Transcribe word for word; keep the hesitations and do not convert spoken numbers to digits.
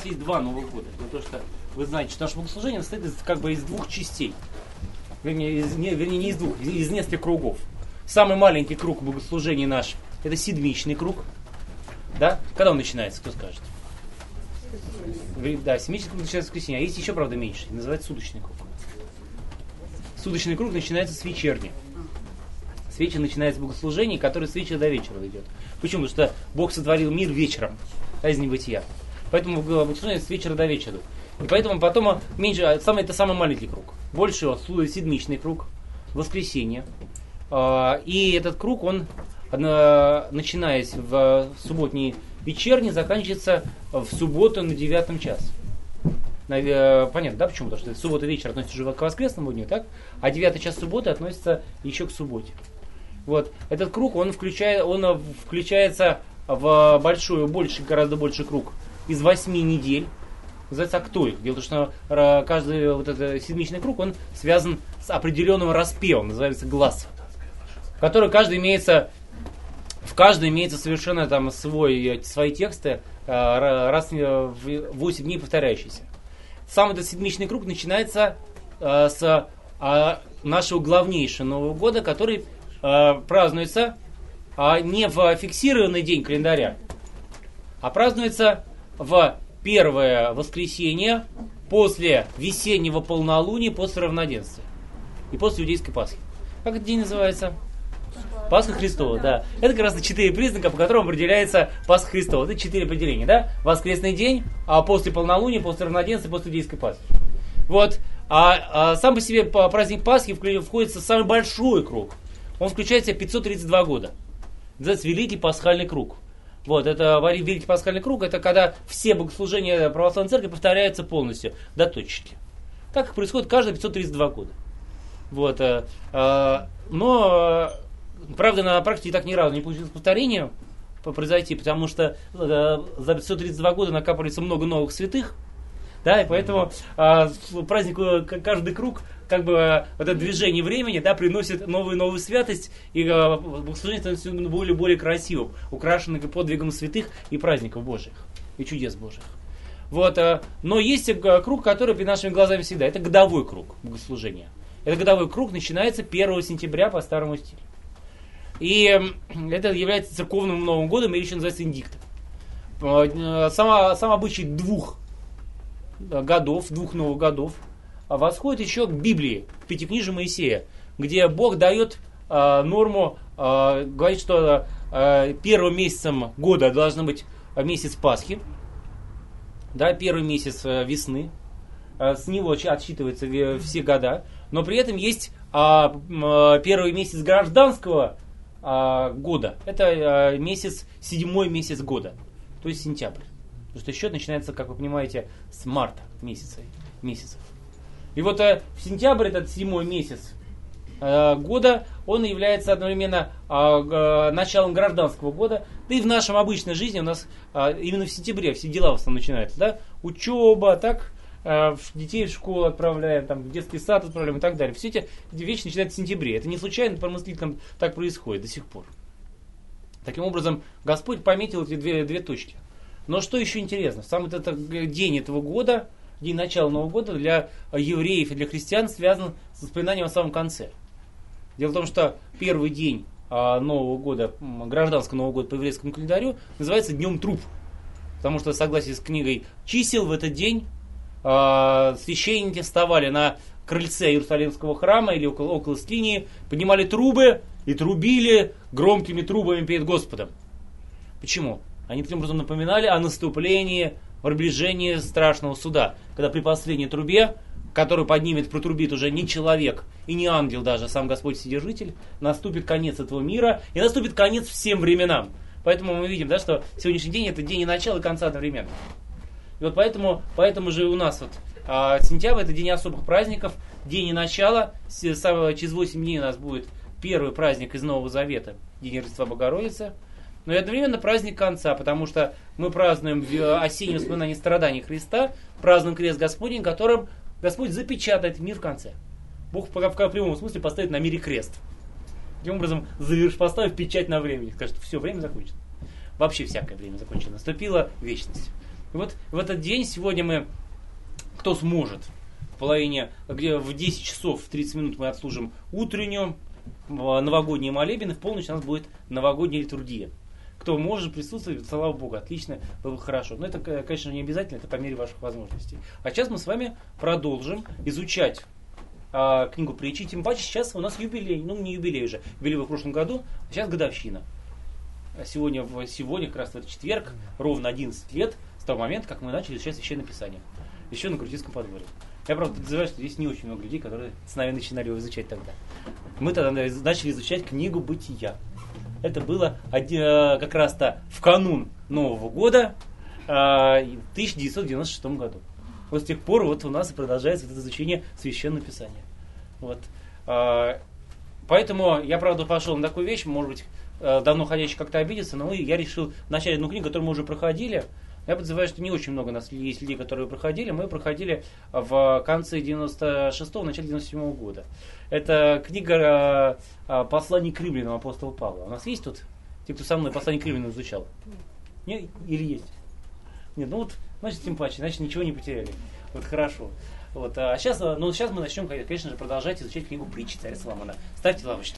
есть два Новых года. То, что вы знаете, что наше богослужение состоит из, как бы из двух частей. Вернее, из, не, вернее, не из двух, из, из нескольких кругов. Самый маленький круг богослужения наш — это седмичный круг. Да? Когда он начинается, кто скажет? Да, седмичный круг начинается в воскресенье. А есть еще, правда, меньше. Называется суточный круг. Суточный круг начинается с вечерни. С вечера начинается богослужение, которое с вечера до вечера идет. Почему? Потому что Бог сотворил мир вечером, а из небытия. Поэтому богослужение с вечера до вечера. И поэтому потом меньше, самый, это самый маленький круг. Больше седмичный круг, воскресенье. И этот круг, он, начинаясь в субботний вечерний, заканчивается в субботу на девятом час. Понятно, да, почему? Потому что суббота вечер относится уже к воскресному дню, так? А девятый час субботы относится еще к субботе. Вот. Этот круг, он, включает, он включается в большой, больше, гораздо больший круг из восьми недель. Называется актоик. Дело в том, что каждый вот этот седмичный круг, он связан с определенным распевом, называется глаз, который каждый имеется, в каждой имеется совершенно там свой, свои тексты, раз в восемь дней повторяющиеся. Сам этот седмичный круг начинается э, с э, нашего главнейшего Нового года, который э, празднуется э, не в фиксированный день календаря, а празднуется в первое воскресенье после весеннего полнолуния, после равноденствия и после иудейской Пасхи. Как этот день называется? Пасха Христова, да. Это как раз четыре признака, по которым определяется Пасха Христова. Это четыре определения, да? Воскресный день, а после полнолуния, после равноденствия, после иудейской Пасхи. Вот. А, а сам по себе праздник Пасхи входит в самый большой круг. Он включает в себя пятьсот тридцать два года. Называется Великий Пасхальный круг. Вот, это Великий Пасхальный круг, это когда все богослужения православной церкви повторяются полностью, до точки. Так как происходит каждые пятьсот тридцать два года. Вот. А, а, но... Правда, на практике так ни разу не получилось повторение произойти, потому что э, за пятьсот тридцать два года накапливается много новых святых, да, и поэтому э, праздник, каждый круг, как бы э, это движение времени, да, приносит новую новую святость, и э, богослужение становится более более красивым, украшенным подвигом святых и праздников Божьих, и чудес Божьих. Вот, э, но есть круг, который перед нашими глазами всегда, это годовой круг богослужения. Этот годовой круг начинается первого сентября по старому стилю. И это является церковным Новым годом, или еще называется индиктом. Сам, сам обычай двух годов, двух новых годов восходит еще к Библии, к Пятикнижию Моисея, где Бог дает э, норму, э, говорит, что э, первым месяцем года должен быть месяц Пасхи, да, первый месяц э, весны, э, с него отсчитываются все года, но при этом есть э, э, первый месяц гражданского года. Это месяц, седьмой месяц года, то есть сентябрь. Потому что счет начинается, как вы понимаете, с марта месяца, месяцев. И вот сентябрь, этот седьмой месяц года, он является одновременно началом гражданского года. Да и в нашем обычной жизни у нас именно в сентябре все дела в основном начинаются. Да? Учеба, так, детей в школу отправляем, там, в детский сад отправляем и так далее. Все эти вещи начинаются в сентябре. Это не случайно, по мыслителям так происходит до сих пор. Таким образом, Господь пометил эти две, две точки. Но что еще интересно, сам этот день этого года, день начала Нового года для евреев и для христиан связан с воспоминанием о самом конце. Дело в том, что первый день Нового года, гражданского Нового года по еврейскому календарю, называется Днем Труп. Потому что, в согласии с книгой чисел, в этот день священники вставали на крыльце Иерусалимского храма или около, около скинии, поднимали трубы и трубили громкими трубами перед Господом. Почему? Они таким образом напоминали о наступлении, о приближении страшного суда, когда при последней трубе, которую поднимет, протрубит уже не человек и не ангел даже, а сам Господь Вседержитель, наступит конец этого мира и наступит конец всем временам. Поэтому мы видим, да, что сегодняшний день это день и начала, и конца одновременно. И вот поэтому, поэтому же у нас вот а, сентябрь это день особых праздников, день и начала. Через восемь дней у нас будет первый праздник из Нового Завета, День Рождества Богородицы. Но и одновременно праздник конца, потому что мы празднуем осеннее воспоминание страданий Христа, празднуем крест Господень, которым Господь запечатает мир в конце. Бог в прямом смысле поставит на мире крест. Таким образом, заверш, поставив печать на время. Скажет, что все, время закончено. Вообще всякое время закончено. Наступила вечность. И вот в этот день сегодня мы, кто сможет, в половине, где в десять часов тридцать минут мы отслужим утреннюю, новогодние молебны, в полночь у нас будет новогодняя литургия. Кто может присутствовать, слава Богу, отлично, было бы хорошо. Но это, конечно, не обязательно, это по мере ваших возможностей. А сейчас мы с вами продолжим изучать а, книгу притчи. Тем паче сейчас у нас юбилей, ну не юбилей уже, юбилей в прошлом году, а сейчас годовщина. Сегодня, сегодня, как раз в этот четверг, ровно одиннадцать лет с того момента, как мы начали изучать Священное Писание. Еще на Крутицком подворье. Я, правда, подозреваю, что здесь не очень много людей, которые с нами начинали его изучать тогда. Мы тогда начали изучать книгу Бытия. Это было как раз-то в канун Нового года в тысяча девятьсот девяносто шестом году. Вот с тех пор вот у нас и продолжается это изучение Священного Писания. Вот. Поэтому я, правда, пошел на такую вещь, может быть, давно ходящий как-то обидится, но я решил начать одну книгу, которую мы уже проходили. Я подозреваю, что не очень много у нас есть людей, которые проходили. Мы проходили в конце девяносто шестого, начале девяносто седьмого года. Это книга «Послание к римлянам» апостола Павла. У нас есть тут те, кто со мной «Послание к римлянам» изучал? Нет? Или есть? Нет, ну вот, значит, тем паче, значит, ничего не потеряли. Вот хорошо. Вот, а сейчас, ну, сейчас мы начнем, конечно же, продолжать изучать книгу притчи царя Соломона. Ставьте лавочку.